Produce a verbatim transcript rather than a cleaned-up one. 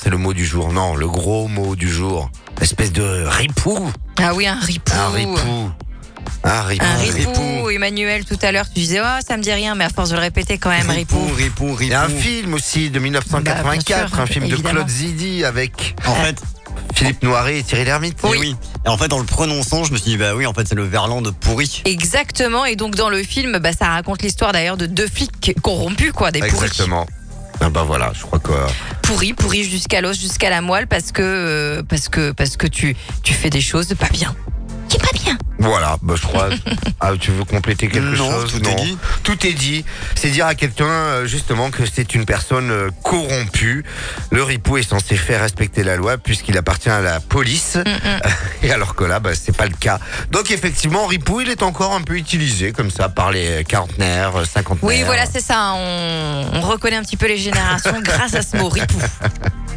c'est le mot du jour. Non, le gros mot du jour. Espèce de ripou. Ah oui, un ripou. Un ripou. Un ripou. Un ripou. Emmanuel, tout à l'heure, tu disais, oh, ça me dit rien, mais à force de le répéter, quand même, ripou. Ripou, ripou, ripou. Il y a un film aussi de mille neuf cent quatre-vingt-quatre, Bah, bien sûr, un film évidemment. de Claude Zidi avec En fait, Philippe Noiret et Thierry Lhermitte. oui. oui. Et en fait, en le prononçant, je me suis dit, bah oui, en fait, c'est le verlan de pourri. Exactement, et donc dans le film, bah, ça raconte l'histoire d'ailleurs de deux flics corrompus, quoi, des pourris. Exactement. Ah bah voilà, je crois que... Pourris, pourris jusqu'à l'os, jusqu'à la moelle, parce que, euh, parce que, parce que tu, tu fais des choses pas bien. Qui est pas bien. Voilà, bah je crois... Ah, tu veux compléter quelque Non, chose? tout est dit. Tout est dit. C'est dire à quelqu'un, euh, justement, que c'est une personne euh, corrompue. Le ripou est censé faire respecter la loi puisqu'il appartient à la police. Mm-mm. Et alors que là, bah, c'est pas le cas. Donc effectivement, ripou, il est encore un peu utilisé comme ça par les quarantenaires, cinquantenaires. Oui, voilà, c'est ça. On, on reconnaît un petit peu les générations grâce à ce mot ripou.